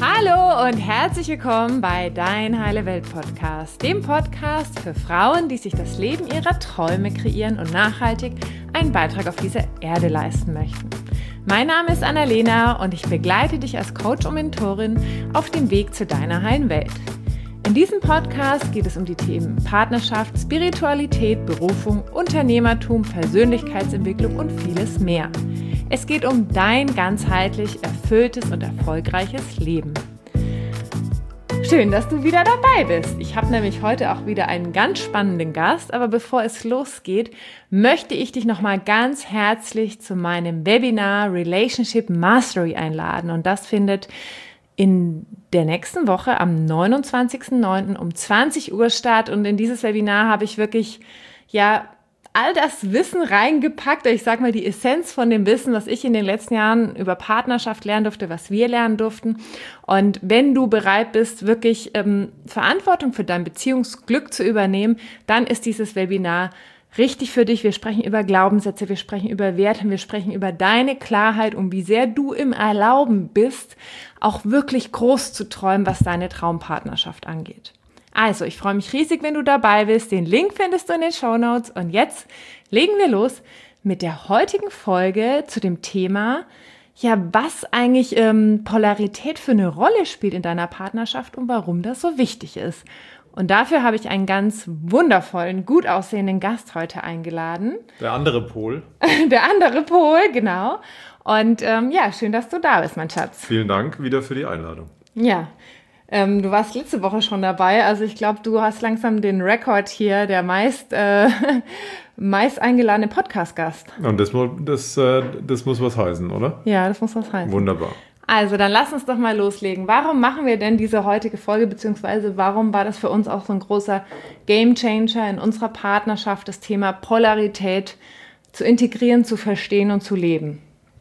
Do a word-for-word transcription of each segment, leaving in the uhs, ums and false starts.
Hallo und herzlich willkommen bei Dein Heile Welt Podcast, dem Podcast für Frauen, die sich das Leben ihrer Träume kreieren und nachhaltig einen Beitrag auf dieser Erde leisten möchten. Mein Name ist Annalena und ich begleite dich als Coach und Mentorin auf dem Weg zu deiner heilen Welt. In diesem Podcast geht es um die Themen Partnerschaft, Spiritualität, Berufung, Unternehmertum, Persönlichkeitsentwicklung und vieles mehr. Es geht um dein ganzheitlich erfülltes und erfolgreiches Leben. Schön, dass du wieder dabei bist. Ich habe nämlich heute auch wieder einen ganz spannenden Gast, aber bevor es losgeht, möchte ich dich nochmal ganz herzlich zu meinem Webinar Relationship Mastery einladen. Und das findet in der nächsten Woche am neunundzwanzigsten neunten um zwanzig Uhr statt. Und in dieses Webinar habe ich wirklich, ja, all das Wissen reingepackt, ich sag mal die Essenz von dem Wissen, was ich in den letzten Jahren über Partnerschaft lernen durfte, was wir lernen durften. Und wenn du bereit bist, wirklich ähm, Verantwortung für dein Beziehungsglück zu übernehmen, dann ist dieses Webinar richtig für dich. Wir sprechen über Glaubenssätze, wir sprechen über Werte, wir sprechen über deine Klarheit und wie sehr du im Erlauben bist, auch wirklich groß zu träumen, was deine Traumpartnerschaft angeht. Also, ich freue mich riesig, wenn du dabei bist. Den Link findest du in den Shownotes. Und jetzt legen wir los mit der heutigen Folge zu dem Thema, ja, was eigentlich ähm, Polarität für eine Rolle spielt in deiner Partnerschaft und warum das so wichtig ist. Und dafür habe ich einen ganz wundervollen, gut aussehenden Gast heute eingeladen. Der andere Pol. Der andere Pol, genau. Und ähm, ja, schön, dass du da bist, mein Schatz. Vielen Dank wieder für die Einladung. Ja. Ähm, du warst letzte Woche schon dabei, also ich glaube, du hast langsam den Rekord hier, der meist, äh, meist eingeladene Podcast-Gast. Und das, das, äh, das muss was heißen, oder? Ja, das muss was heißen. Wunderbar. Also, dann lass uns doch mal loslegen. Warum machen wir denn diese heutige Folge, beziehungsweise warum war das für uns auch so ein großer Gamechanger in unserer Partnerschaft, das Thema Polarität zu integrieren, zu verstehen und zu leben?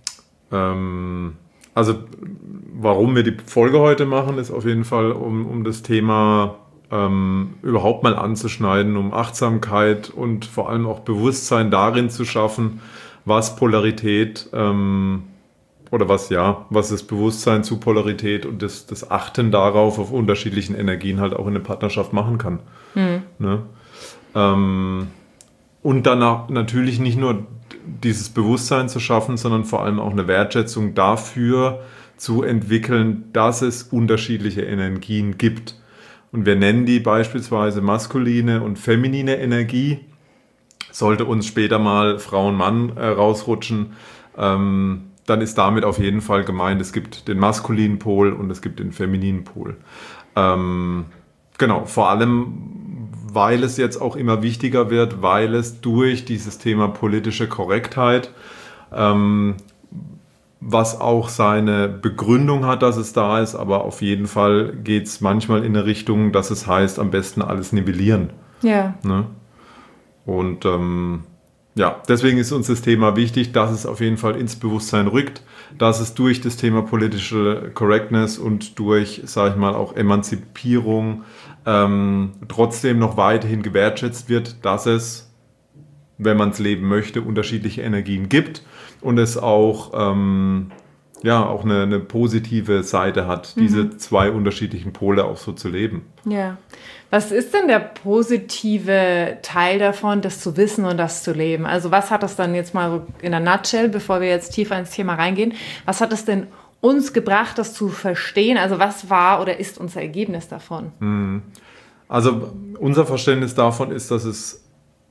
Ähm... Also, warum wir die Folge heute machen, ist auf jeden Fall, um, um das Thema ähm, überhaupt mal anzuschneiden, um Achtsamkeit und vor allem auch Bewusstsein darin zu schaffen, was Polarität ähm, oder was ja, was das Bewusstsein zu Polarität und das, das Achten darauf auf unterschiedlichen Energien halt auch in der Partnerschaft machen kann. Mhm. Ne? Ähm, und danach natürlich nicht nur dieses Bewusstsein zu schaffen, sondern vor allem auch eine Wertschätzung dafür zu entwickeln, dass es unterschiedliche Energien gibt. Und wir nennen die beispielsweise maskuline und feminine Energie. Sollte uns später mal Frau und Mann äh, rausrutschen, ähm, dann ist damit auf jeden Fall gemeint, es gibt den maskulinen Pol und es gibt den femininen Pol. Ähm, genau, vor allem weil es jetzt auch immer wichtiger wird, weil es durch dieses Thema politische Korrektheit, ähm, was auch seine Begründung hat, dass es da ist, aber auf jeden Fall geht es manchmal in eine Richtung, dass es heißt, am besten alles nivellieren. Ja. Ne? Und ähm, ja, deswegen ist uns das Thema wichtig, dass es auf jeden Fall ins Bewusstsein rückt, dass es durch das Thema politische Correctness und durch, sage ich mal, auch Emanzipierung ähm, trotzdem noch weiterhin gewertschätzt wird, dass es, wenn man es leben möchte, unterschiedliche Energien gibt und es auch, ähm, ja, auch eine, eine positive Seite hat, mhm. diese zwei unterschiedlichen Pole auch so zu leben. Ja. Was ist denn der positive Teil davon, das zu wissen und das zu leben? Also was hat das dann jetzt mal so in der Nutshell, bevor wir jetzt tiefer ins Thema reingehen, was hat es denn uns gebracht, das zu verstehen? Also was war oder ist unser Ergebnis davon? Also unser Verständnis davon ist, dass es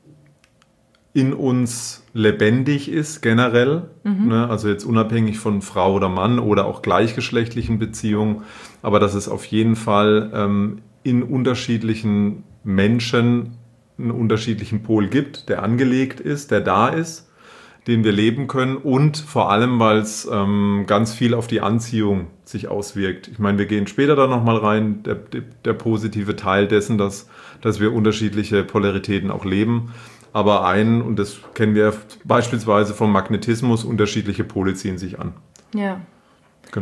in uns lebendig ist, generell. Mhm. Ne? Also jetzt unabhängig von Frau oder Mann oder auch gleichgeschlechtlichen Beziehungen, aber dass es auf jeden Fall ähm, in unterschiedlichen Menschen einen unterschiedlichen Pol gibt, der angelegt ist, der da ist, den wir leben können und vor allem, weil es ähm, ganz viel auf die Anziehung sich auswirkt. Ich meine, wir gehen später da nochmal rein, der, der, der positive Teil dessen, dass, dass wir unterschiedliche Polaritäten auch leben. Aber ein, und das kennen wir beispielsweise vom Magnetismus, unterschiedliche Pole ziehen sich an. Ja. Genau.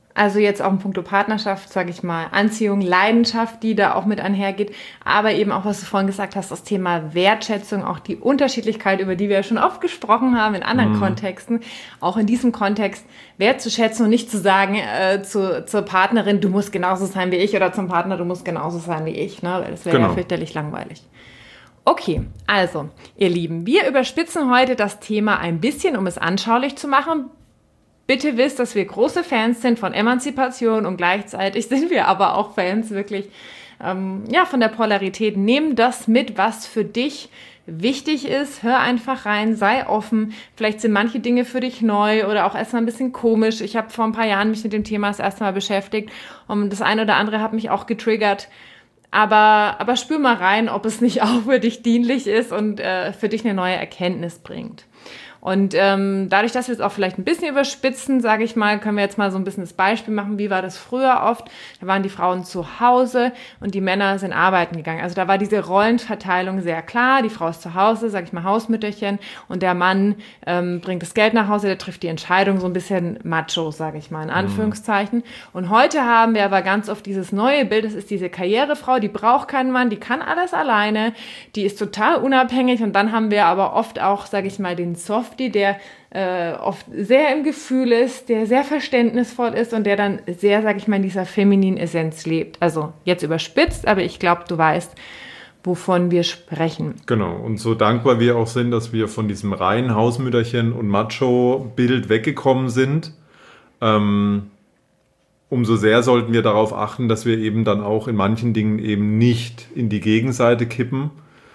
Also jetzt auch in puncto Partnerschaft, sage ich mal, Anziehung, Leidenschaft, die da auch mit einhergeht, aber eben auch, was du vorhin gesagt hast, das Thema Wertschätzung, auch die Unterschiedlichkeit, über die wir ja schon oft gesprochen haben in anderen mhm. Kontexten, auch in diesem Kontext wertzuschätzen und nicht zu sagen äh, zu, zur Partnerin, du musst genauso sein wie ich, oder zum Partner, du musst genauso sein wie ich, ne? Das wäre genau. ja fürchterlich langweilig. Okay, also, ihr Lieben, wir überspitzen heute das Thema ein bisschen, um es anschaulich zu machen. Bitte wisst, dass wir große Fans sind von Emanzipation und gleichzeitig sind wir aber auch Fans wirklich ähm, ja, von der Polarität. Nimm das mit, was für dich wichtig ist. Hör einfach rein, sei offen. Vielleicht sind manche Dinge für dich neu oder auch erstmal ein bisschen komisch. Ich habe vor ein paar Jahren mich mit dem Thema das erste Mal beschäftigt und das eine oder andere hat mich auch getriggert. Aber, aber spür mal rein, ob es nicht auch für dich dienlich ist und äh, für dich eine neue Erkenntnis bringt. Und ähm, dadurch, dass wir es auch vielleicht ein bisschen überspitzen, sage ich mal, können wir jetzt mal so ein bisschen das Beispiel machen, wie war das früher oft? Da waren die Frauen zu Hause und die Männer sind arbeiten gegangen. Also da war diese Rollenverteilung sehr klar. Die Frau ist zu Hause, sage ich mal, Hausmütterchen, und der Mann ähm, bringt das Geld nach Hause, der trifft die Entscheidung, so ein bisschen macho, sage ich mal, in Anführungszeichen. Und heute haben wir aber ganz oft dieses neue Bild, das ist diese Karrierefrau, die braucht keinen Mann, die kann alles alleine, die ist total unabhängig, und dann haben wir aber oft auch, sage ich mal, den Soft der äh, oft sehr im Gefühl ist, der sehr verständnisvoll ist und der dann sehr, sag ich mal, in dieser femininen Essenz lebt. Also jetzt überspitzt, aber ich glaube, du weißt, wovon wir sprechen. Genau, und so dankbar wir auch sind, dass wir von diesem reinen Hausmütterchen- und Macho-Bild weggekommen sind, ähm, umso sehr sollten wir darauf achten, dass wir eben dann auch in manchen Dingen eben nicht in die Gegenseite kippen.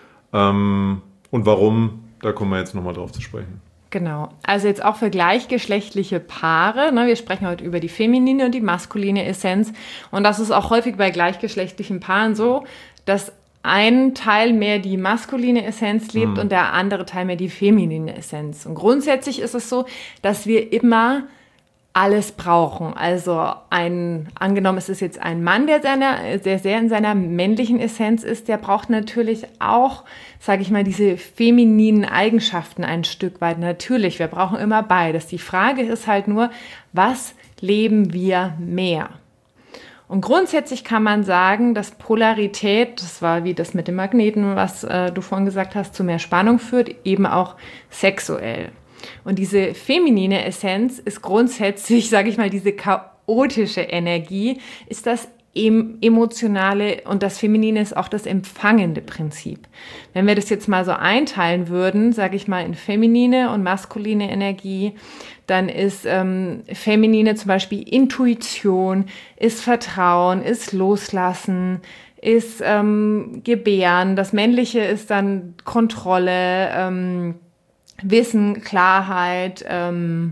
Ähm, und warum, da kommen wir jetzt nochmal drauf zu sprechen. Genau, also jetzt auch für gleichgeschlechtliche Paare, ne, wir sprechen heute über die feminine und die maskuline Essenz, und das ist auch häufig bei gleichgeschlechtlichen Paaren so, dass ein Teil mehr die maskuline Essenz lebt mhm. und der andere Teil mehr die feminine Essenz. Und grundsätzlich ist es so, dass wir immer alles brauchen. Also ein, angenommen, es ist jetzt ein Mann, der, seiner, der sehr in seiner männlichen Essenz ist, der braucht natürlich auch, sage ich mal, diese femininen Eigenschaften ein Stück weit. Natürlich, wir brauchen immer beides. Die Frage ist halt nur, was leben wir mehr? Und grundsätzlich kann man sagen, dass Polarität, das war wie das mit dem Magneten, was äh, du vorhin gesagt hast, zu mehr Spannung führt, eben auch sexuell. Und diese feminine Essenz ist grundsätzlich, sage ich mal, diese chaotische Energie, ist das emotionale, und das Feminine ist auch das empfangende Prinzip. Wenn wir das jetzt mal so einteilen würden, sage ich mal, in feminine und maskuline Energie, dann ist ähm, feminine zum Beispiel Intuition, ist Vertrauen, ist Loslassen, ist ähm, Gebären. Das Männliche ist dann Kontrolle, ähm, Wissen, Klarheit, ähm,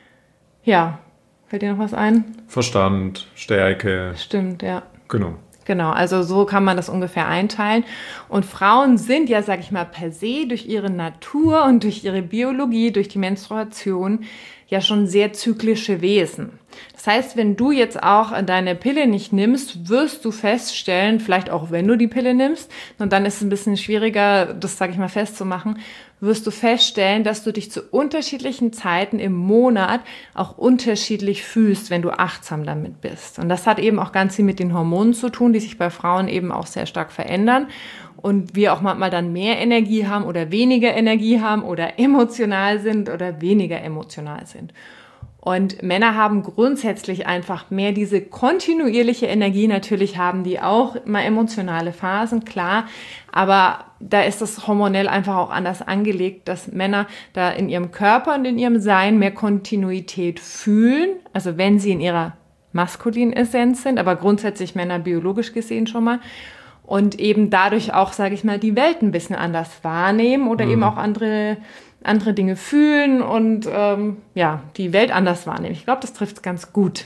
ja, fällt dir noch was ein? Verstand, Stärke. Stimmt, ja. Genau. Genau, also so kann man das ungefähr einteilen. Und Frauen sind ja, sag ich mal, per se durch ihre Natur und durch ihre Biologie, durch die Menstruation ja schon sehr zyklische Wesen. Das heißt, wenn du jetzt auch deine Pille nicht nimmst, wirst du feststellen, vielleicht auch wenn du die Pille nimmst, und dann ist es ein bisschen schwieriger, das, sage ich mal, festzumachen, wirst du feststellen, dass du dich zu unterschiedlichen Zeiten im Monat auch unterschiedlich fühlst, wenn du achtsam damit bist. Und das hat eben auch ganz viel mit den Hormonen zu tun, die sich bei Frauen eben auch sehr stark verändern. Und wir auch manchmal dann mehr Energie haben oder weniger Energie haben oder emotional sind oder weniger emotional sind. Und Männer haben grundsätzlich einfach mehr diese kontinuierliche Energie. Natürlich haben die auch mal emotionale Phasen, klar. Aber da ist das hormonell einfach auch anders angelegt, dass Männer da in ihrem Körper und in ihrem Sein mehr Kontinuität fühlen. Also wenn sie in ihrer maskulinen Essenz sind, aber grundsätzlich Männer biologisch gesehen schon mal. Und eben dadurch auch, sage ich mal, die Welt ein bisschen anders wahrnehmen oder mhm. eben auch andere, andere Dinge fühlen und ähm, ja, die Welt anders wahrnehmen. Ich glaube, das trifft es ganz gut.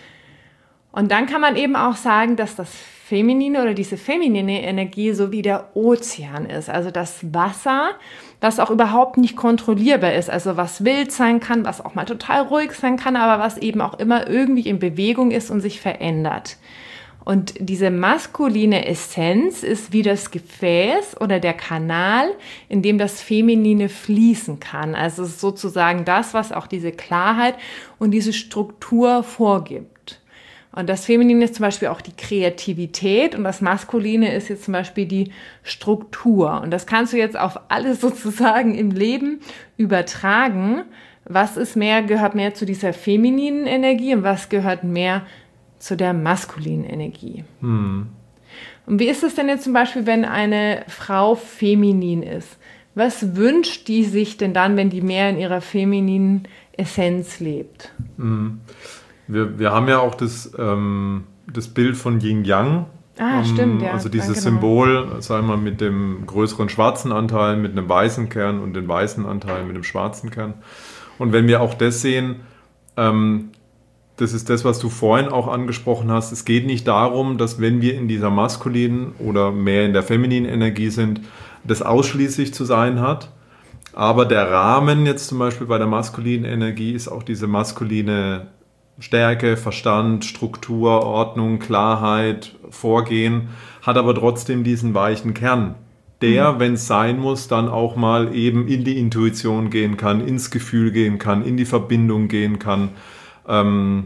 Und dann kann man eben auch sagen, dass das Feminine oder diese feminine Energie so wie der Ozean ist. Also das Wasser, das auch überhaupt nicht kontrollierbar ist. Also was wild sein kann, was auch mal total ruhig sein kann, aber was eben auch immer irgendwie in Bewegung ist und sich verändert. Und diese maskuline Essenz ist wie das Gefäß oder der Kanal, in dem das Feminine fließen kann. Also es ist sozusagen das, was auch diese Klarheit und diese Struktur vorgibt. Und das Feminine ist zum Beispiel auch die Kreativität und das Maskuline ist jetzt zum Beispiel die Struktur. Und das kannst du jetzt auf alles sozusagen im Leben übertragen. Was ist mehr, gehört mehr zu dieser femininen Energie und was gehört mehr zu der maskulinen Energie? Hm. Und wie ist es denn jetzt zum Beispiel, wenn eine Frau feminin ist? Was wünscht die sich denn dann, wenn die mehr in ihrer femininen Essenz lebt? Hm. Wir, wir haben ja auch das, ähm, das Bild von Yin-Yang. Ah, ähm, stimmt, ja. Also dieses genau. Symbol, sagen wir mal, mit dem größeren schwarzen Anteil, mit einem weißen Kern und dem weißen Anteil mit dem schwarzen Kern. Und wenn wir auch das sehen, ähm, das ist das, was du vorhin auch angesprochen hast, es geht nicht darum, dass wenn wir in dieser maskulinen oder mehr in der femininen Energie sind, das ausschließlich zu sein hat. Aber der Rahmen jetzt zum Beispiel bei der maskulinen Energie ist auch diese maskuline Stärke, Verstand, Struktur, Ordnung, Klarheit, Vorgehen, hat aber trotzdem diesen weichen Kern, der, mhm. wenn es sein muss, dann auch mal eben in die Intuition gehen kann, ins Gefühl gehen kann, in die Verbindung gehen kann. Ähm,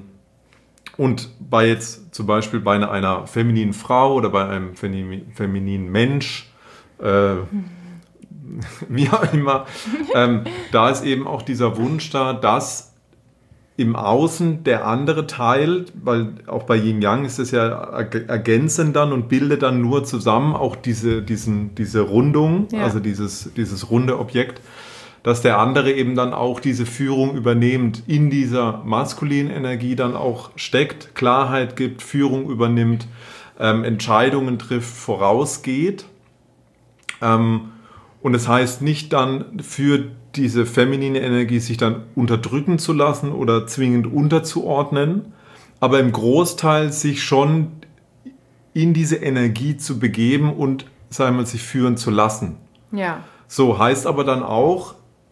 und bei jetzt zum Beispiel bei einer, einer femininen Frau oder bei einem femininen Mensch, äh, mhm. wie auch immer, ähm, da ist eben auch dieser Wunsch da, dass im Außen der andere Teil, weil auch bei Yin-Yang ist es ja ergänzend dann und bildet dann nur zusammen auch diese, diesen, diese Rundung, ja. also dieses, dieses runde Objekt, dass der andere eben dann auch diese Führung übernimmt, in dieser maskulinen Energie dann auch steckt, Klarheit gibt, Führung übernimmt, ähm, Entscheidungen trifft, vorausgeht. Ähm, und es heißt nicht dann für diese feminine Energie sich dann unterdrücken zu lassen oder zwingend unterzuordnen, aber im Großteil sich schon in diese Energie zu begeben und, sagen wir, sich führen zu lassen. Ja. So heißt aber dann auch,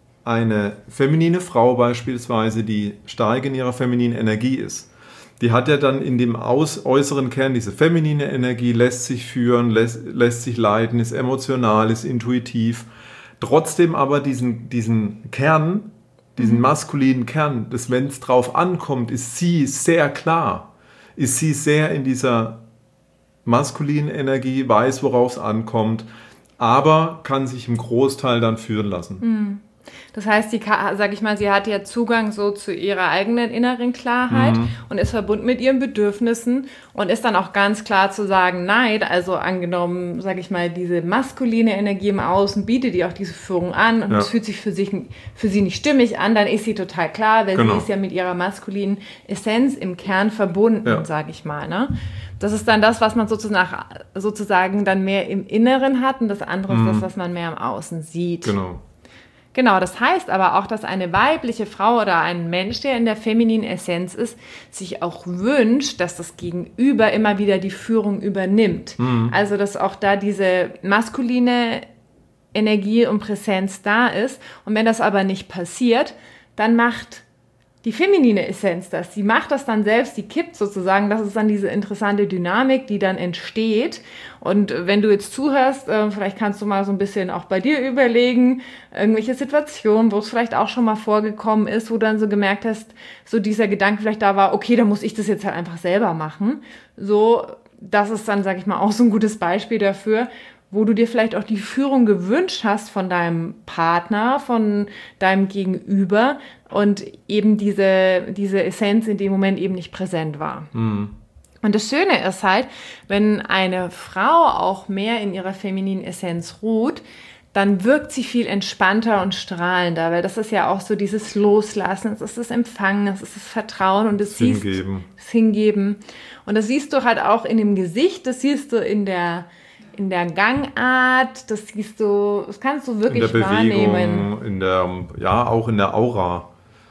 eine feminine Frau beispielsweise, die stark in ihrer femininen Energie ist, die hat ja dann in dem aus, äußeren Kern diese feminine Energie, lässt sich führen, lässt, lässt sich leiten, ist emotional, ist intuitiv. Trotzdem aber diesen, diesen Kern, diesen maskulinen Kern, dass wenn es drauf ankommt, ist sie sehr klar, ist sie sehr in dieser maskulinen Energie, weiß, worauf es ankommt, aber kann sich im Großteil dann führen lassen. Mhm. Das heißt, sie, sag ich mal, sie hat ja Zugang so zu ihrer eigenen inneren Klarheit mhm. und ist verbunden mit ihren Bedürfnissen und ist dann auch ganz klar zu sagen, nein, also angenommen, sag ich mal, diese maskuline Energie im Außen bietet ihr auch diese Führung an und es ja. fühlt sich für, sich für sie nicht stimmig an, dann ist sie total klar, weil genau. sie ist ja mit ihrer maskulinen Essenz im Kern verbunden, ja. sag ich mal, ne? Das ist dann das, was man sozusagen, sozusagen dann mehr im Inneren hat und das andere mhm. ist das, was man mehr im Außen sieht. Genau. Genau, das heißt aber auch, dass eine weibliche Frau oder ein Mensch, der in der femininen Essenz ist, sich auch wünscht, dass das Gegenüber immer wieder die Führung übernimmt. Mhm. Also, dass auch da diese maskuline Energie und Präsenz da ist. Und wenn das aber nicht passiert, dann macht die feminine Essenz das. Sie macht das dann selbst, die kippt sozusagen. Das ist dann diese interessante Dynamik, die dann entsteht. Und wenn du jetzt zuhörst, äh, vielleicht kannst du mal so ein bisschen auch bei dir überlegen, irgendwelche Situationen, wo es vielleicht auch schon mal vorgekommen ist, wo du dann so gemerkt hast, so dieser Gedanke vielleicht da war, okay, dann muss ich das jetzt halt einfach selber machen. So, das ist dann, sag ich mal, auch so ein gutes Beispiel dafür, wo du dir vielleicht auch die Führung gewünscht hast von deinem Partner, von deinem Gegenüber und eben diese, diese Essenz in dem Moment eben nicht präsent war. Mhm. Und das Schöne ist halt, wenn eine Frau auch mehr in ihrer femininen Essenz ruht, dann wirkt sie viel entspannter und strahlender, weil das ist ja auch so dieses Loslassen, es ist das Empfangen, es ist das Vertrauen und das Hingeben. Das Hingeben. Und das siehst du halt auch in dem Gesicht, das siehst du in der in der Gangart, das siehst du, das kannst du wirklich wahrnehmen. In der Bewegung, wahrnehmen. in der, ja, auch in der Aura.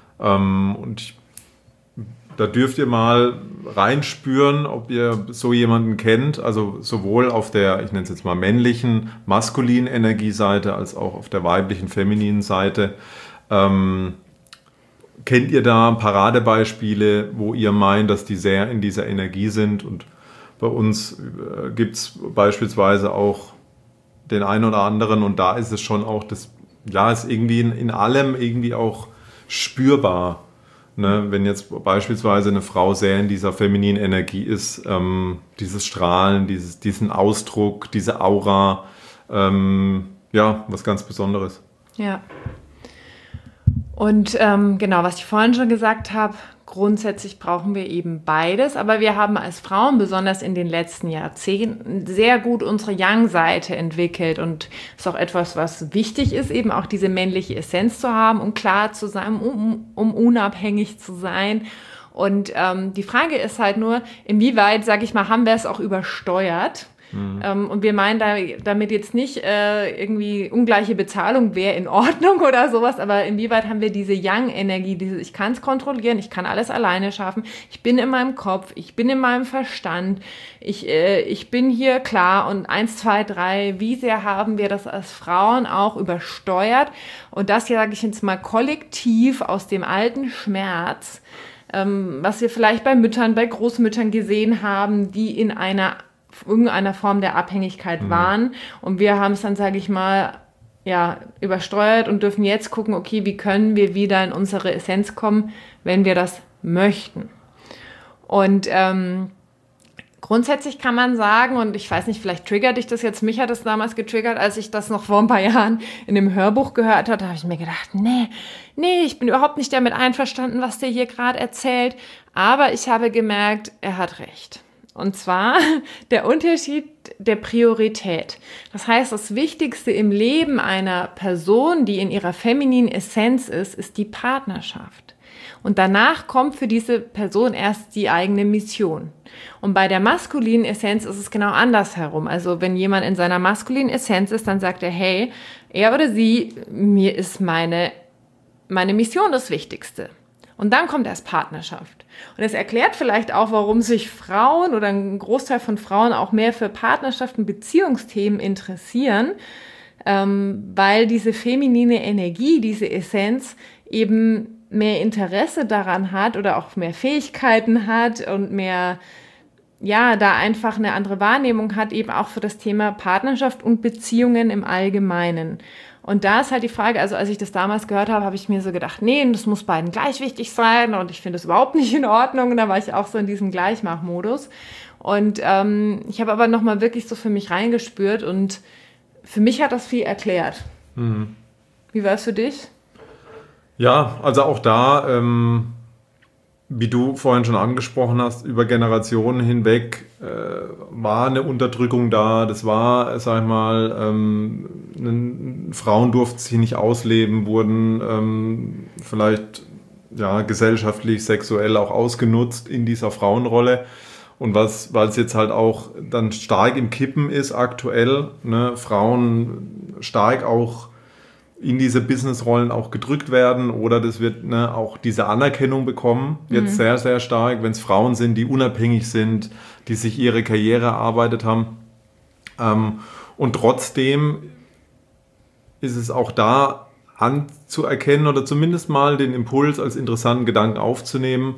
Ähm, und ich, da dürft ihr mal reinspüren, ob ihr so jemanden kennt, also sowohl auf der, ich nenne es jetzt mal männlichen, maskulinen Energieseite, als auch auf der weiblichen, femininen Seite. Ähm, kennt ihr da Paradebeispiele, wo ihr meint, dass die sehr in dieser Energie sind? Und bei uns äh, gibt es beispielsweise auch den einen oder anderen und da ist es schon auch, das, ja, ist irgendwie in, in allem irgendwie auch spürbar. Ne, wenn jetzt beispielsweise eine Frau sehr in dieser femininen Energie ist, ähm, dieses Strahlen, dieses, diesen Ausdruck, diese Aura, ähm, ja, was ganz Besonderes. Ja. Und ähm, genau, was ich vorhin schon gesagt habe, grundsätzlich brauchen wir eben beides, aber wir haben als Frauen besonders in den letzten Jahrzehnten sehr gut unsere Yang-Seite entwickelt und ist auch etwas, was wichtig ist, eben auch diese männliche Essenz zu haben, um klar zu sein, um, um unabhängig zu sein. Und ähm, die Frage ist halt nur, inwieweit, sage ich mal, haben wir es auch übersteuert? Mhm. Ähm, und wir meinen da, damit jetzt nicht äh, irgendwie ungleiche Bezahlung wäre in Ordnung oder sowas, aber inwieweit haben wir diese Yang-Energie, diese ich kann es kontrollieren, ich kann alles alleine schaffen, ich bin in meinem Kopf, ich bin in meinem Verstand, ich, äh, ich bin hier klar und eins, zwei, drei, wie sehr haben wir das als Frauen auch übersteuert und das hier, sage ich jetzt mal, kollektiv aus dem alten Schmerz, ähm, was wir vielleicht bei Müttern, bei Großmüttern gesehen haben, die in einer irgendeiner Form der Abhängigkeit mhm. waren. Und wir haben es dann, sage ich mal, ja, übersteuert und dürfen jetzt gucken, okay, wie können wir wieder in unsere Essenz kommen, wenn wir das möchten. Und ähm, grundsätzlich kann man sagen, und ich weiß nicht, vielleicht triggert dich das jetzt, mich hat das damals getriggert, als ich das noch vor ein paar Jahren in dem Hörbuch gehört habe, da habe ich mir gedacht, nee, nee, ich bin überhaupt nicht damit einverstanden, was der hier gerade erzählt. Aber ich habe gemerkt, er hat recht. Und zwar der Unterschied der Priorität. Das heißt, das Wichtigste im Leben einer Person, die in ihrer femininen Essenz ist, ist die Partnerschaft. Und danach kommt für diese Person erst die eigene Mission. Und bei der maskulinen Essenz ist es genau andersherum. Also wenn jemand in seiner maskulinen Essenz ist, dann sagt er, hey, er oder sie, mir ist meine, meine Mission das Wichtigste. Und dann kommt erst Partnerschaft. Und es erklärt vielleicht auch, warum sich Frauen oder ein Großteil von Frauen auch mehr für Partnerschaften, Beziehungsthemen interessieren, ähm, weil diese feminine Energie, diese Essenz eben mehr Interesse daran hat oder auch mehr Fähigkeiten hat und mehr, ja, da einfach eine andere Wahrnehmung hat, eben auch für das Thema Partnerschaft und Beziehungen im Allgemeinen. Und da ist halt die Frage, also als ich das damals gehört habe, habe ich mir so gedacht, nee, das muss beiden gleich wichtig sein und ich finde es überhaupt nicht in Ordnung. Und da war ich auch so in diesem Gleichmachmodus. Und ähm, ich habe aber nochmal wirklich so für mich reingespürt und für mich hat das viel erklärt. Mhm. Wie war es für dich? Ja, also auch da, ähm, wie du vorhin schon angesprochen hast, über Generationen hinweg äh, war eine Unterdrückung da. Das war, sag ich mal, ähm, ne, Frauen durften sich nicht ausleben, wurden ähm, vielleicht ja, gesellschaftlich, sexuell auch ausgenutzt in dieser Frauenrolle. Und was, weil es jetzt halt auch dann stark im Kippen ist aktuell, ne, Frauen stark auch in diese Businessrollen auch gedrückt werden oder das wird ne, auch diese Anerkennung bekommen, jetzt mhm. sehr, sehr stark, wenn es Frauen sind, die unabhängig sind, die sich ihre Karriere erarbeitet haben. Ähm, und trotzdem ist es auch da anzuerkennen oder zumindest mal den Impuls als interessanten Gedanken aufzunehmen,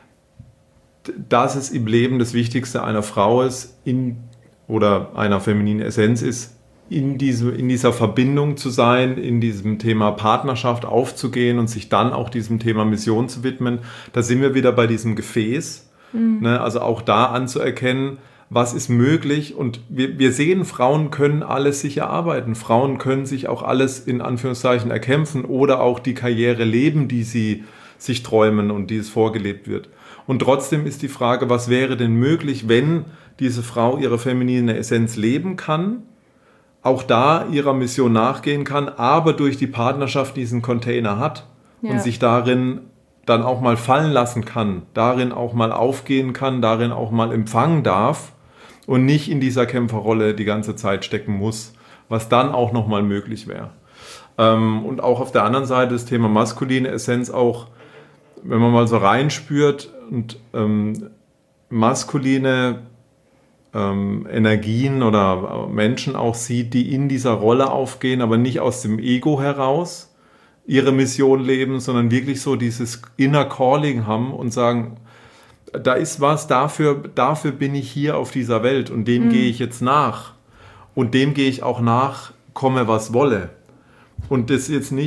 dass es im Leben das Wichtigste einer Frau ist in, oder einer femininen Essenz ist, in, diese, in dieser Verbindung zu sein, in diesem Thema Partnerschaft aufzugehen und sich dann auch diesem Thema Mission zu widmen. Da sind wir wieder bei diesem Gefäß. Mhm. Ne? Also auch da anzuerkennen, was ist möglich. Und wir, wir sehen, Frauen können alles sich erarbeiten. Frauen können sich auch alles in Anführungszeichen erkämpfen oder auch die Karriere leben, die sie sich träumen und die es vorgelebt wird. Und trotzdem ist die Frage, was wäre denn möglich, wenn diese Frau ihre feminine Essenz leben kann, auch da ihrer Mission nachgehen kann, aber durch die Partnerschaft diesen Container hat ja. und sich darin dann auch mal fallen lassen kann, darin auch mal aufgehen kann, darin auch mal empfangen darf und nicht in dieser Kämpferrolle die ganze Zeit stecken muss, was dann auch nochmal möglich wäre. Ähm, und auch auf der anderen Seite das Thema maskuline Essenz auch, wenn man mal so reinspürt und ähm, maskuline Ähm, Energien oder Menschen auch sieht, die in dieser Rolle aufgehen, aber nicht aus dem Ego heraus ihre Mission leben, sondern wirklich so dieses Inner Calling haben und sagen, da ist was, dafür, dafür bin ich hier auf dieser Welt und dem mhm. gehe ich jetzt nach und dem gehe ich auch nach, komme was wolle. Und das jetzt nicht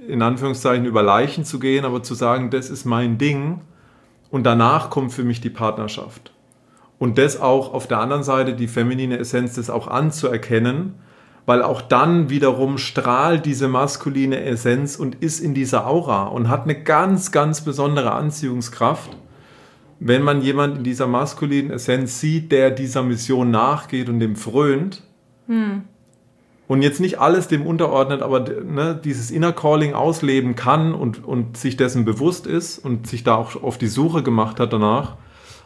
in Anführungszeichen über Leichen zu gehen, aber zu sagen, das ist mein Ding und danach kommt für mich die Partnerschaft. Und das auch auf der anderen Seite, die feminine Essenz, das auch anzuerkennen, weil auch dann wiederum strahlt diese maskuline Essenz und ist in dieser Aura und hat eine ganz, ganz besondere Anziehungskraft, wenn man jemanden in dieser maskulinen Essenz sieht, der dieser Mission nachgeht und dem frönt. Hm. Und jetzt nicht alles dem unterordnet, aber ne, dieses Inner Calling ausleben kann und, und sich dessen bewusst ist und sich da auch auf die Suche gemacht hat danach.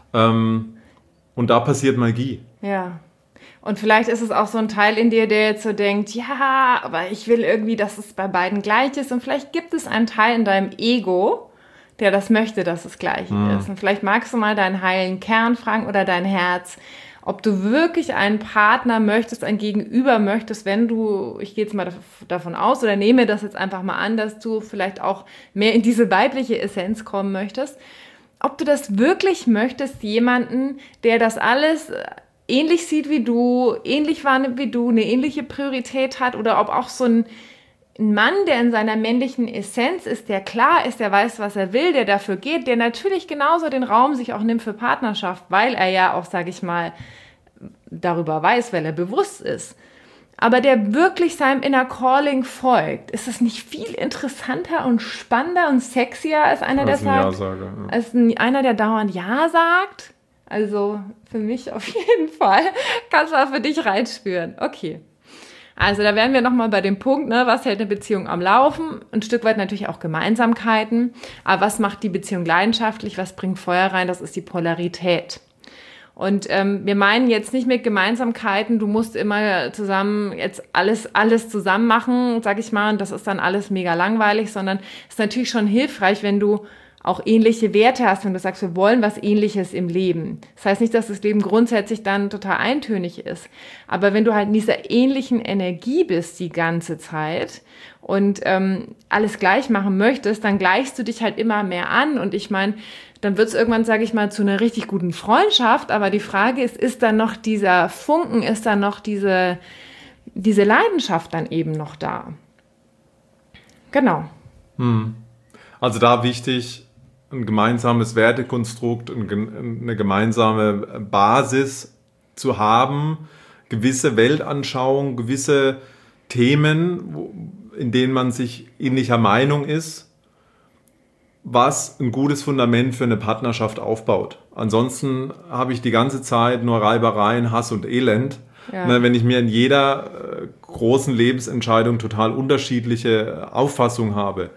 Ähm, und da passiert Magie. Ja. Und vielleicht ist es auch so ein Teil in dir, der jetzt so denkt, ja, aber ich will irgendwie, dass es bei beiden gleich ist. Und vielleicht gibt es einen Teil in deinem Ego, der das möchte, dass es gleich mhm. ist. Und vielleicht magst du mal deinen heilen Kern fragen oder dein Herz, ob du wirklich einen Partner möchtest, ein Gegenüber möchtest, wenn du, ich gehe jetzt mal davon aus oder nehme das jetzt einfach mal an, dass du vielleicht auch mehr in diese weibliche Essenz kommen möchtest, ob du das wirklich möchtest, jemanden, der das alles ähnlich sieht wie du, ähnlich wahrnimmt wie du, eine ähnliche Priorität hat, oder ob auch so ein, ein Mann, der in seiner männlichen Essenz ist, der klar ist, der weiß, was er will, der dafür geht, der natürlich genauso den Raum sich auch nimmt für Partnerschaft, weil er ja auch, sage ich mal, darüber weiß, weil er bewusst ist. Aber der wirklich seinem Inner Calling folgt, ist es nicht viel interessanter und spannender und sexier als einer, der sagt, ja. als ein, einer, der dauernd Ja sagt? Also für mich auf jeden Fall. Kannst du auch für dich reinspüren. Okay. Also da wären wir nochmal bei dem Punkt, ne, was hält eine Beziehung am Laufen? Ein Stück weit natürlich auch Gemeinsamkeiten. Aber was macht die Beziehung leidenschaftlich? Was bringt Feuer rein? Das ist die Polarität. Und ähm, wir meinen jetzt nicht mit Gemeinsamkeiten, du musst immer zusammen jetzt alles alles zusammen machen, sag ich mal, und das ist dann alles mega langweilig, sondern es ist natürlich schon hilfreich, wenn du auch ähnliche Werte hast, wenn du sagst, wir wollen was Ähnliches im Leben. Das heißt nicht, dass das Leben grundsätzlich dann total eintönig ist, aber wenn du halt in dieser ähnlichen Energie bist die ganze Zeit und ähm, alles gleich machen möchtest, dann gleichst du dich halt immer mehr an, und ich meine, dann wird es irgendwann, sage ich mal, zu einer richtig guten Freundschaft, aber die Frage ist, ist da noch dieser Funken, ist da noch diese, diese Leidenschaft dann eben noch da? Genau. Hm. Also da wichtig, ein gemeinsames Wertekonstrukt, eine gemeinsame Basis zu haben, gewisse Weltanschauung, gewisse Themen, in denen man sich ähnlicher Meinung ist, was ein gutes Fundament für eine Partnerschaft aufbaut. Ansonsten habe ich die ganze Zeit nur Reibereien, Hass und Elend. Ja. Ne, wenn ich mir in jeder äh, großen Lebensentscheidung total unterschiedliche Auffassungen habe.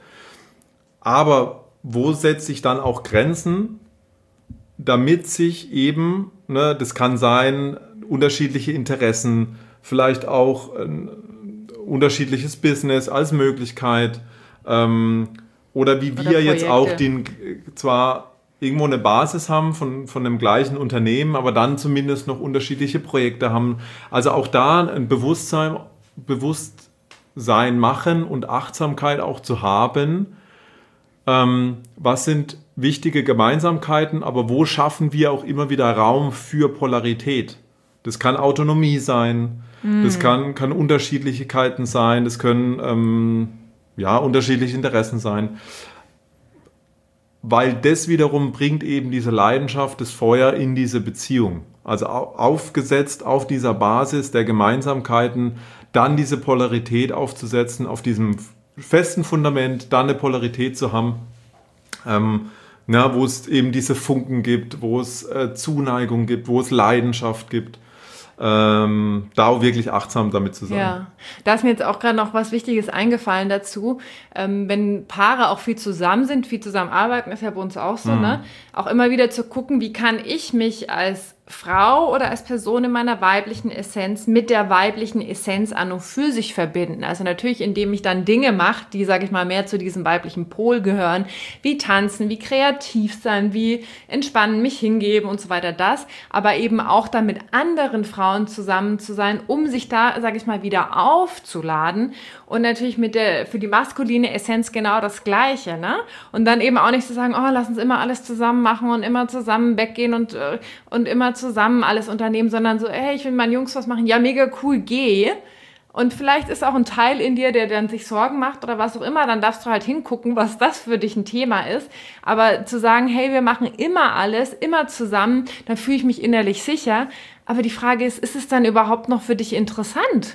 Aber wo setze ich dann auch Grenzen, damit sich eben, ne, das kann sein, unterschiedliche Interessen, vielleicht auch ein unterschiedliches Business als Möglichkeit, ähm, oder wie wir oder jetzt auch den, zwar irgendwo eine Basis haben von, von dem gleichen Unternehmen, aber dann zumindest noch unterschiedliche Projekte haben. Also auch da ein Bewusstsein, Bewusstsein machen und Achtsamkeit auch zu haben. Ähm, was sind wichtige Gemeinsamkeiten, aber wo schaffen wir auch immer wieder Raum für Polarität? Das kann Autonomie sein, mm. das kann, kann Unterschiedlichkeiten sein, das können ähm, ja, unterschiedliche Interessen sein. Weil das wiederum bringt eben diese Leidenschaft, das Feuer in diese Beziehung. Also aufgesetzt auf dieser Basis der Gemeinsamkeiten, dann diese Polarität aufzusetzen, auf diesem festen Fundament, dann eine Polarität zu haben, ähm, na, wo es eben diese Funken gibt, wo es äh, Zuneigung gibt, wo es Leidenschaft gibt. Ähm, da auch wirklich achtsam damit zu sein. Ja, da ist mir jetzt auch gerade noch was Wichtiges eingefallen dazu. Ähm, wenn Paare auch viel zusammen sind, viel zusammenarbeiten, ist ja bei uns auch so, mhm. ne? Auch immer wieder zu gucken, wie kann ich mich als Frau oder als Person in meiner weiblichen Essenz mit der weiblichen Essenz an und für sich verbinden. Also natürlich, indem ich dann Dinge mache, die, sage ich mal, mehr zu diesem weiblichen Pol gehören, wie tanzen, wie kreativ sein, wie entspannen, mich hingeben und so weiter, das. Aber eben auch dann mit anderen Frauen zusammen zu sein, um sich da, sage ich mal, wieder aufzuladen. Und natürlich mit der, für die maskuline Essenz genau das Gleiche, ne? Und dann eben auch nicht zu sagen, oh, lass uns immer alles zusammen machen und immer zusammen weggehen und, und immer zusammen alles unternehmen, sondern so, hey, ich will mit meinen Jungs was machen, ja, mega cool, geh. Und vielleicht ist auch ein Teil in dir, der dann sich Sorgen macht oder was auch immer, dann darfst du halt hingucken, was das für dich ein Thema ist. Aber zu sagen, hey, wir machen immer alles, immer zusammen, dann fühle ich mich innerlich sicher. Aber die Frage ist, ist es dann überhaupt noch für dich interessant?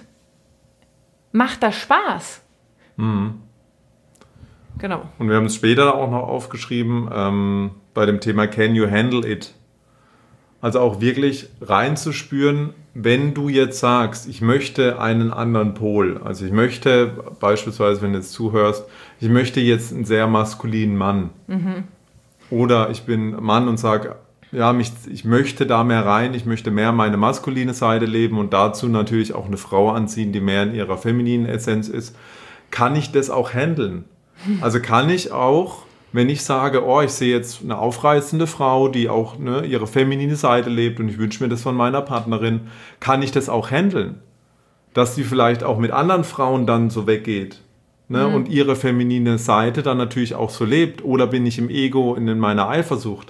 Macht das Spaß? Mhm. Genau. Und wir haben es später auch noch aufgeschrieben, ähm, bei dem Thema Can you handle it? Also auch wirklich reinzuspüren, wenn du jetzt sagst, ich möchte einen anderen Pol. Also ich möchte beispielsweise, wenn du jetzt zuhörst, ich möchte jetzt einen sehr maskulinen Mann. Mhm. Oder ich bin Mann und sage, ja, mich, ich möchte da mehr rein, ich möchte mehr meine maskuline Seite leben und dazu natürlich auch eine Frau anziehen, die mehr in ihrer femininen Essenz ist. Kann ich das auch handeln? Also kann ich auch, wenn ich sage, oh, ich sehe jetzt eine aufreizende Frau, die auch ne, ihre feminine Seite lebt und ich wünsche mir das von meiner Partnerin, kann ich das auch handeln? Dass sie vielleicht auch mit anderen Frauen dann so weggeht ne, mhm. und ihre feminine Seite dann natürlich auch so lebt. Oder bin ich im Ego in meiner Eifersucht?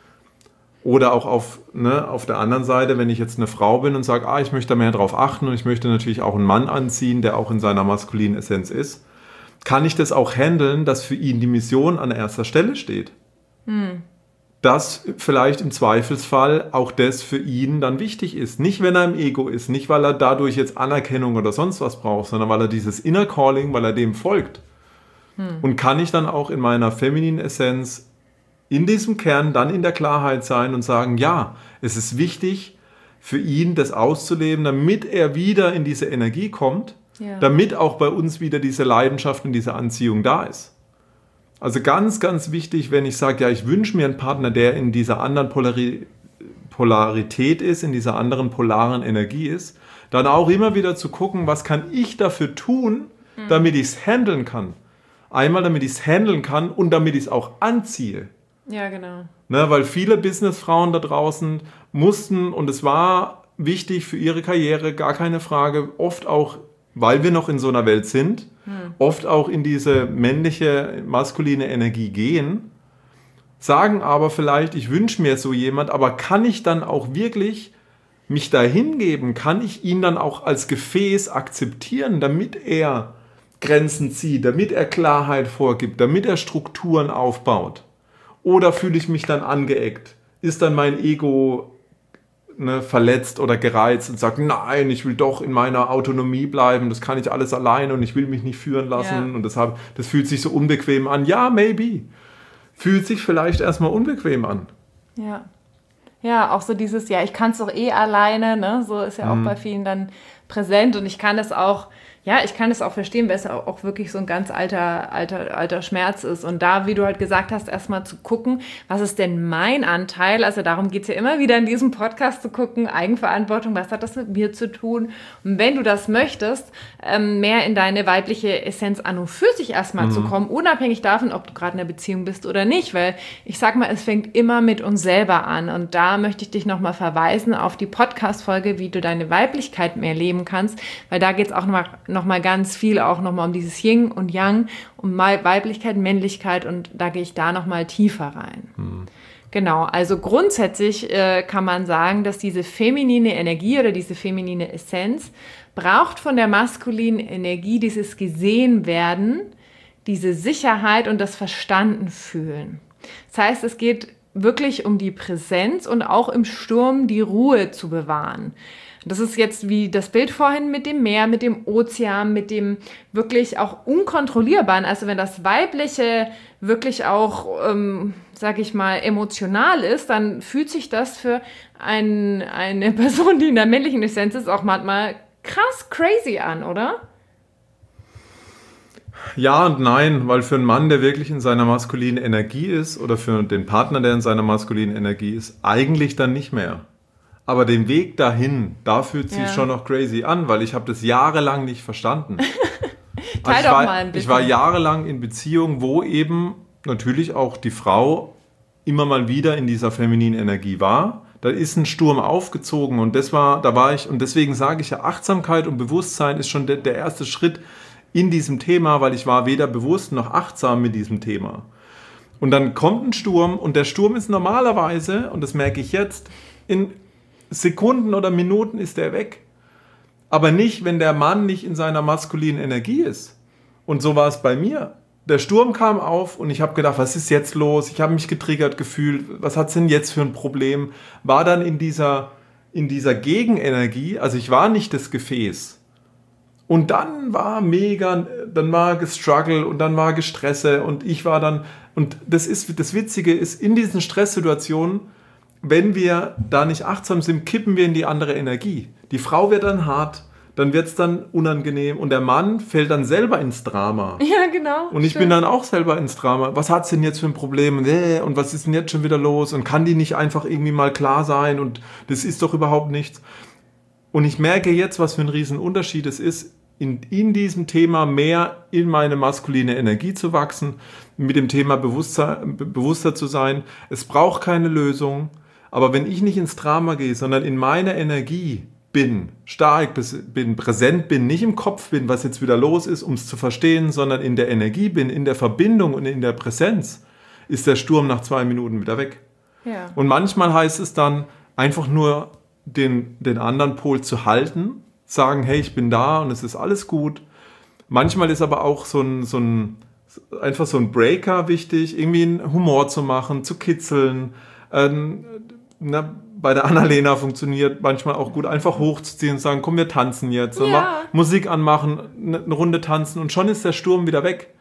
Oder auch auf, ne, auf der anderen Seite, wenn ich jetzt eine Frau bin und sage, ah, ich möchte da mehr drauf achten und ich möchte natürlich auch einen Mann anziehen, der auch in seiner maskulinen Essenz ist, kann ich das auch handeln, dass für ihn die Mission an erster Stelle steht. Hm. Dass vielleicht im Zweifelsfall auch das für ihn dann wichtig ist. Nicht, wenn er im Ego ist, nicht, weil er dadurch jetzt Anerkennung oder sonst was braucht, sondern weil er dieses Inner Calling, weil er dem folgt. Hm. Und kann ich dann auch in meiner femininen Essenz in diesem Kern dann in der Klarheit sein und sagen, ja, es ist wichtig für ihn, das auszuleben, damit er wieder in diese Energie kommt, ja. damit auch bei uns wieder diese Leidenschaft und diese Anziehung da ist. Also ganz, ganz wichtig, wenn ich sage, ja, ich wünsche mir einen Partner, der in dieser anderen Polari- Polarität ist, in dieser anderen polaren Energie ist, dann auch immer wieder zu gucken, was kann ich dafür tun, mhm. damit ich es handeln kann. Einmal, damit ich es handeln kann und damit ich es auch anziehe. Ja, genau. Ne, weil viele Businessfrauen da draußen mussten, und es war wichtig für ihre Karriere, gar keine Frage, oft auch, weil wir noch in so einer Welt sind, hm. oft auch in diese männliche, maskuline Energie gehen, sagen aber vielleicht, ich wünsche mir so jemand, aber kann ich dann auch wirklich mich da hingeben? Kann ich ihn dann auch als Gefäß akzeptieren, damit er Grenzen zieht, damit er Klarheit vorgibt, damit er Strukturen aufbaut? Oder fühle ich mich dann angeeckt? Ist dann mein Ego ne, verletzt oder gereizt und sagt, nein, ich will doch in meiner Autonomie bleiben, das kann ich alles alleine und ich will mich nicht führen lassen ja. und deshalb, das fühlt sich so unbequem an. Ja, maybe. Fühlt sich vielleicht erstmal unbequem an. Ja. Ja, auch so dieses, ja, ich kann es doch eh alleine, ne? So ist ja auch mhm. bei vielen dann präsent und ich kann es auch, ja, ich kann es auch verstehen, weil es auch, auch wirklich so ein ganz alter, alter, alter Schmerz ist. Und da, wie du halt gesagt hast, erstmal zu gucken, was ist denn mein Anteil? Also darum geht es ja immer wieder in diesem Podcast zu gucken, Eigenverantwortung, was hat das mit mir zu tun? Und wenn du das möchtest, ähm, mehr in deine weibliche Essenz an und für sich erstmal mhm. zu kommen, unabhängig davon, ob du gerade in einer Beziehung bist oder nicht, weil ich sag mal, es fängt immer mit uns selber an. Und da möchte ich dich nochmal verweisen auf die Podcast-Folge, wie du deine Weiblichkeit mehr leben kannst, weil da geht es auch nochmal nochmal ganz viel auch nochmal um dieses Yin und Yang, um Weiblichkeit, Männlichkeit und da gehe ich da nochmal tiefer rein. Mhm. Genau, also grundsätzlich äh, kann man sagen, dass diese feminine Energie oder diese feminine Essenz braucht von der maskulinen Energie dieses Gesehenwerden, diese Sicherheit und das Verstandenfühlen. Das heißt, es geht wirklich um die Präsenz und auch im Sturm die Ruhe zu bewahren. Das ist jetzt wie das Bild vorhin mit dem Meer, mit dem Ozean, mit dem wirklich auch Unkontrollierbaren. Also wenn das Weibliche wirklich auch, ähm, sag ich mal, emotional ist, dann fühlt sich das für ein, eine Person, die in der männlichen Essenz ist, auch manchmal krass crazy an, oder? Ja und nein, weil für einen Mann, der wirklich in seiner maskulinen Energie ist, oder für den Partner, der in seiner maskulinen Energie ist, eigentlich dann nicht mehr. Aber den Weg dahin, da fühlt sich ja. schon noch crazy an, weil ich habe das jahrelang nicht verstanden. Teil also doch war, mal ein bisschen. Ich war jahrelang in Beziehungen, wo eben natürlich auch die Frau immer mal wieder in dieser femininen Energie war. Da ist ein Sturm aufgezogen und das war, da war ich, und deswegen sage ich ja, Achtsamkeit und Bewusstsein ist schon der, der erste Schritt in diesem Thema, weil ich war weder bewusst noch achtsam mit diesem Thema. Und dann kommt ein Sturm und der Sturm ist normalerweise, und das merke ich jetzt, in Sekunden oder Minuten ist der weg. aber nicht, wenn der Mann nicht in seiner maskulinen Energie ist. Und so war es bei mir. Der Sturm kam auf und ich habe gedacht, was ist jetzt los? Ich habe mich getriggert gefühlt. Was hat es denn jetzt für ein Problem? War dann in dieser, in dieser Gegenenergie, also ich war nicht das Gefäß. Und dann war mega, dann war gestruggle und dann war Gestresse und ich war dann, und das ist, das Witzige ist, in diesen Stresssituationen, wenn wir da nicht achtsam sind, kippen wir in die andere Energie. Die Frau wird dann hart, dann wird es dann unangenehm und der Mann fällt dann selber ins Drama. Ja, genau. Und ich stimmt. bin dann auch selber ins Drama. Was hat es denn jetzt für ein Problem? Und was ist denn jetzt schon wieder los? Und kann die nicht einfach irgendwie mal klar sein? Und das ist doch überhaupt nichts. Und ich merke jetzt, was für ein Riesenunterschied es ist, in, in diesem Thema mehr in meine maskuline Energie zu wachsen, mit dem Thema Bewusstsein, bewusster zu sein. Es braucht keine Lösung. Aber wenn ich nicht ins Drama gehe, sondern in meiner Energie bin, stark bin, präsent bin, nicht im Kopf bin, was jetzt wieder los ist, um es zu verstehen, sondern in der Energie bin, in der Verbindung und in der Präsenz, ist der Sturm nach zwei Minuten wieder weg. Ja. Und manchmal heißt es dann, einfach nur den, den anderen Pol zu halten, sagen, hey, ich bin da und es ist alles gut. Manchmal ist aber auch so ein, so ein, einfach so ein Breaker wichtig, irgendwie einen Humor zu machen, zu kitzeln, ähm, na, bei der Annalena funktioniert manchmal auch gut, einfach hochzuziehen und sagen, komm, wir tanzen jetzt. Ja. Mal Musik anmachen, eine Runde tanzen und schon ist der Sturm wieder weg.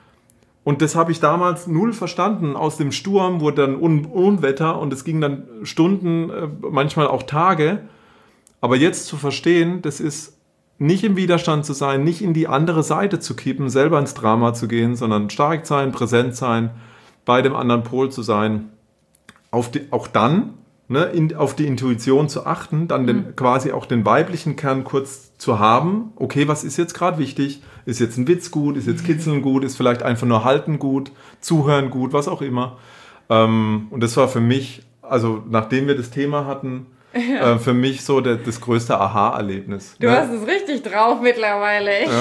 Und das habe ich damals null verstanden. Aus dem Sturm wurde dann Un- Unwetter und es ging dann Stunden, manchmal auch Tage. Aber jetzt zu verstehen, das ist nicht im Widerstand zu sein, nicht in die andere Seite zu kippen, selber ins Drama zu gehen, sondern stark sein, präsent sein, bei dem anderen Pol zu sein. Auf die, auch dann, ne, in, auf die Intuition zu achten, dann den, mhm. quasi auch den weiblichen Kern kurz zu haben. Okay, was ist jetzt gerade wichtig? Ist jetzt ein Witz gut? Ist jetzt Kitzeln gut? Ist vielleicht einfach nur Halten gut? Zuhören gut? Was auch immer. Ähm, und das war für mich, also nachdem wir das Thema hatten, ja. äh, für mich so der, das größte Aha-Erlebnis. Du ne? hast es richtig drauf mittlerweile. Ja.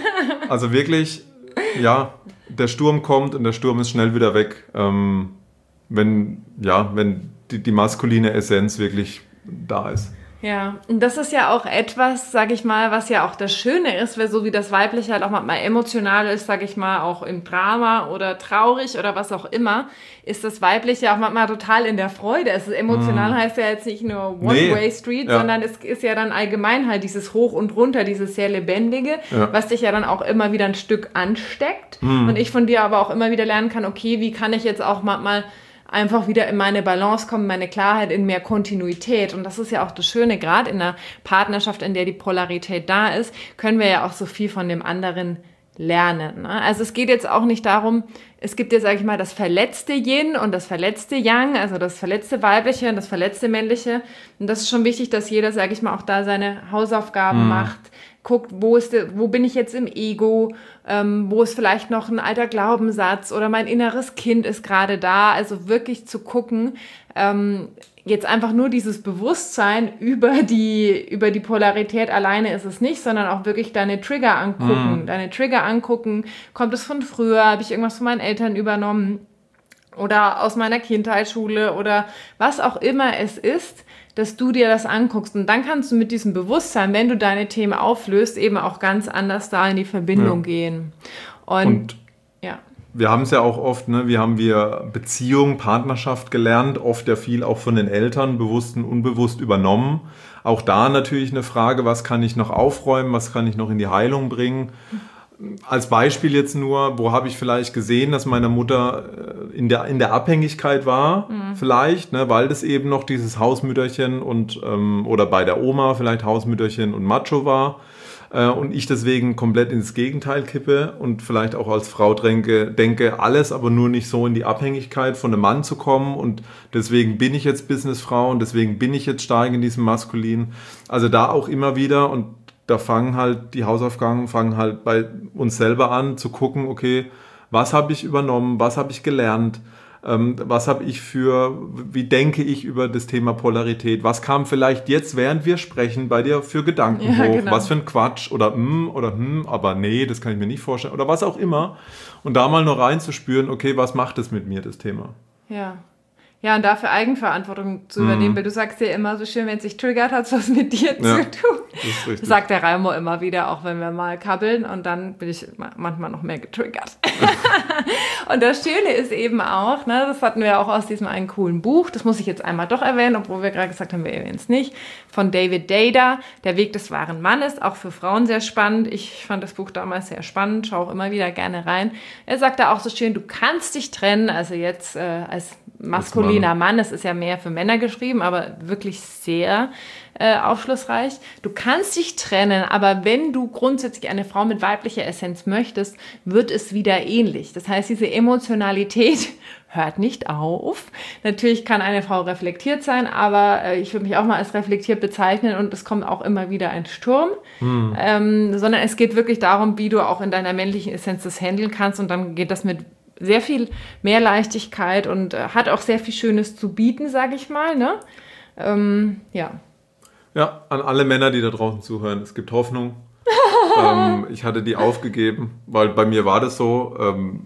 Also wirklich, ja, der Sturm kommt und der Sturm ist schnell wieder weg. Ähm, wenn, ja, wenn die, die maskuline Essenz wirklich da ist. Ja, und das ist ja auch etwas, sag ich mal, was ja auch das Schöne ist, weil so wie das Weibliche halt auch manchmal emotional ist, sag ich mal, auch im Drama oder traurig oder was auch immer, ist das Weibliche auch manchmal total in der Freude. Es ist emotional, mm. heißt ja jetzt nicht nur One-Way-Street, nee. ja. sondern es ist ja dann allgemein halt dieses Hoch und Runter, dieses sehr Lebendige, ja. was dich ja dann auch immer wieder ein Stück ansteckt. Mm. Und ich von dir aber auch immer wieder lernen kann, okay, wie kann ich jetzt auch manchmal einfach wieder in meine Balance kommen, meine Klarheit, in mehr Kontinuität. Und das ist ja auch das Schöne, gerade in einer Partnerschaft, in der die Polarität da ist, können wir ja auch so viel von dem anderen lernen. Ne? Also es geht jetzt auch nicht darum, es gibt ja, sage ich mal, das verletzte Yin und das verletzte Yang, also das verletzte Weibliche und das verletzte Männliche. Und das ist schon wichtig, dass jeder, sage ich mal, auch da seine Hausaufgaben mhm. macht, guckt, wo ist de, wo bin ich jetzt im Ego, ähm, wo ist vielleicht noch ein alter Glaubenssatz oder mein inneres Kind ist gerade da. Also wirklich zu gucken, ähm, jetzt einfach nur dieses Bewusstsein über die, über die Polarität alleine ist es nicht, sondern auch wirklich deine Trigger angucken. Mm. Deine Trigger angucken, kommt es von früher, habe ich irgendwas von meinen Eltern übernommen oder aus meiner Kindheitsschule oder was auch immer es ist, dass du dir das anguckst. Und dann kannst du mit diesem Bewusstsein, wenn du deine Themen auflöst, eben auch ganz anders da in die Verbindung ja. gehen. Und, Und ja. wir haben es ja auch oft, ne, wie haben wir Beziehung, Partnerschaft gelernt, oft ja viel auch von den Eltern, bewusst und unbewusst übernommen. Auch da natürlich eine Frage, was kann ich noch aufräumen, was kann ich noch in die Heilung bringen. Als Beispiel jetzt nur, wo habe ich vielleicht gesehen, dass meine Mutter in der, in der Abhängigkeit war, mhm. vielleicht, ne, weil das eben noch dieses Hausmütterchen und ähm, oder bei der Oma vielleicht Hausmütterchen und Macho war äh, und ich deswegen komplett ins Gegenteil kippe und vielleicht auch als Frau denke, denke, alles, aber nur nicht so in die Abhängigkeit von einem Mann zu kommen und deswegen bin ich jetzt Businessfrau und deswegen bin ich jetzt stark in diesem Maskulin. Also da auch immer wieder und da fangen halt die Hausaufgaben, fangen halt bei uns selber an zu gucken, okay, was habe ich übernommen, was habe ich gelernt, ähm, was habe ich für, wie denke ich über das Thema Polarität, was kam vielleicht jetzt, während wir sprechen, bei dir für Gedanken ja, hoch, genau. was für ein Quatsch oder hm oder hm, aber nee, das kann ich mir nicht vorstellen oder was auch immer und da mal nur reinzuspüren, okay, was macht das mit mir, das Thema. Ja. Ja, und dafür Eigenverantwortung zu übernehmen, mm. weil du sagst ja immer so schön, wenn es sich triggert, hat es was mit dir ja, zu tun. Das ist richtig. Sagt der Raimo immer wieder, auch wenn wir mal kabbeln und dann bin ich manchmal noch mehr getriggert. Und das Schöne ist eben auch, ne, das hatten wir auch aus diesem einen coolen Buch, das muss ich jetzt einmal doch erwähnen, obwohl wir gerade gesagt haben, wir erwähnen es nicht, von David Data, Der Weg des wahren Mannes, auch für Frauen sehr spannend. Ich fand das Buch damals sehr spannend, schaue auch immer wieder gerne rein. Er sagt da auch so schön, du kannst dich trennen, also jetzt äh, als maskuliner Mann, es ist ja mehr für Männer geschrieben, aber wirklich sehr äh, aufschlussreich. Du kannst dich trennen, aber wenn du grundsätzlich eine Frau mit weiblicher Essenz möchtest, wird es wieder ähnlich. Das heißt, diese Emotionalität hört nicht auf. Natürlich kann eine Frau reflektiert sein, aber äh, ich würde mich auch mal als reflektiert bezeichnen und es kommt auch immer wieder ein Sturm, hm. ähm, sondern es geht wirklich darum, wie du auch in deiner männlichen Essenz das handeln kannst und dann geht das mit sehr viel mehr Leichtigkeit und äh, hat auch sehr viel Schönes zu bieten, sage ich mal. Ne? Ähm, ja. Ja, an alle Männer, die da draußen zuhören, es gibt Hoffnung. ähm, ich hatte die aufgegeben, weil bei mir war das so. Ähm,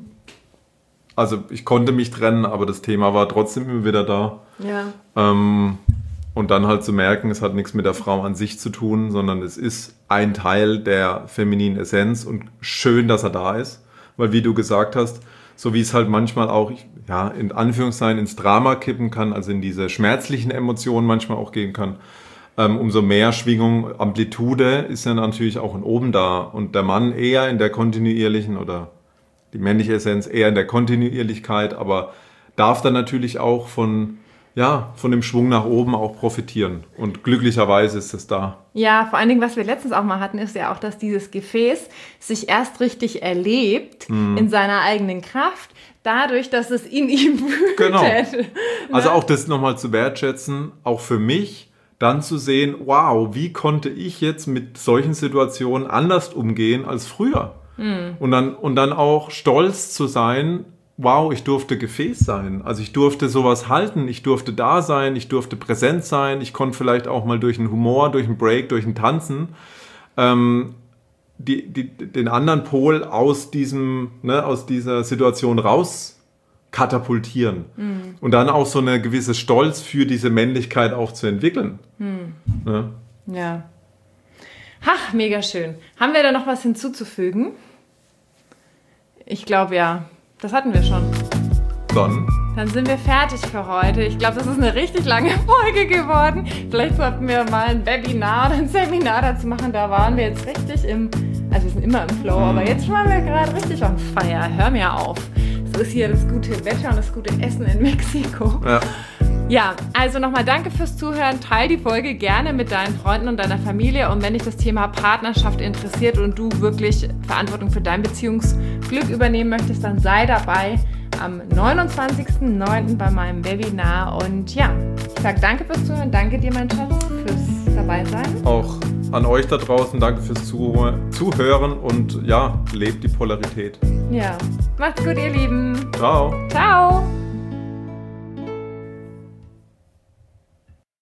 also ich konnte mich trennen, aber das Thema war trotzdem immer wieder da. Ja. Ähm, und dann halt zu merken, es hat nichts mit der Frau an sich zu tun, sondern es ist ein Teil der femininen Essenz und schön, dass er da ist. Weil wie du gesagt hast, so wie es halt manchmal auch, ja, in Anführungszeichen ins Drama kippen kann, also in diese schmerzlichen Emotionen manchmal auch gehen kann, ähm, umso mehr Schwingung, Amplitude ist ja natürlich auch in oben da. Und der Mann eher in der kontinuierlichen oder die männliche Essenz eher in der Kontinuierlichkeit, aber darf dann natürlich auch von, ja, von dem Schwung nach oben auch profitieren. Und glücklicherweise ist es da. Ja, vor allen Dingen, was wir letztens auch mal hatten, ist ja auch, dass dieses Gefäß sich erst richtig erlebt mm. in seiner eigenen Kraft, dadurch, dass es in ihm wütet. Genau. Also auch das nochmal zu wertschätzen, auch für mich, dann zu sehen, wow, wie konnte ich jetzt mit solchen Situationen anders umgehen als früher? Mm. Und dann, und dann auch stolz zu sein, wow, ich durfte Gefäß sein. Also ich durfte sowas halten, ich durfte da sein, ich durfte präsent sein, ich konnte vielleicht auch mal durch einen Humor, durch einen Break, durch ein Tanzen ähm, die, die, den anderen Pol aus diesem, ne, aus dieser Situation raus katapultieren. Mhm. Und dann auch so eine gewisse Stolz für diese Männlichkeit auch zu entwickeln. Mhm. Ja. Ja. Ach, mega schön. Haben wir da noch was hinzuzufügen? Ich glaube ja. Das hatten wir schon. Dann? Dann sind wir fertig für heute. Ich glaube, das ist eine richtig lange Folge geworden. Vielleicht sollten wir mal ein Webinar oder ein Seminar dazu machen. Da waren wir jetzt richtig im, also wir sind immer im Flow, aber jetzt waren wir gerade richtig on fire. Hör mir auf. So ist hier das gute Wetter und das gute Essen in Mexiko. Ja. Ja, also nochmal danke fürs Zuhören. Teil die Folge gerne mit deinen Freunden und deiner Familie. Und wenn dich das Thema Partnerschaft interessiert und du wirklich Verantwortung für dein Beziehungsglück übernehmen möchtest, dann sei dabei am neunundzwanzigsten neunten bei meinem Webinar. Und ja, ich sage danke fürs Zuhören. Danke dir, mein Schatz, fürs Dabeisein. Auch an euch da draußen, danke fürs Zuhören und ja, lebt die Polarität. Ja, macht's gut, ihr Lieben. Ciao. Ciao.